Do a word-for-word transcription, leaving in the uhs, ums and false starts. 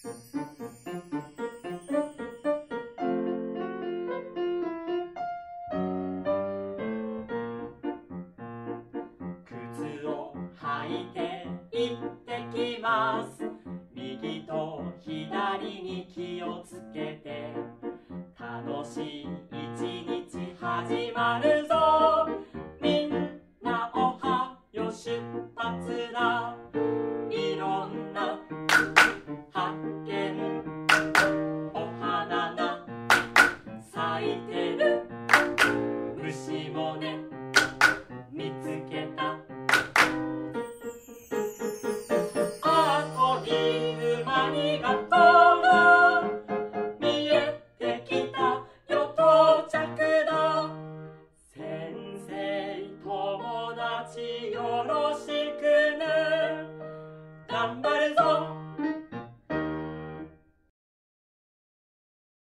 靴を履いて行ってきます。右と左に気をつけて、楽しい一日始まるぞ。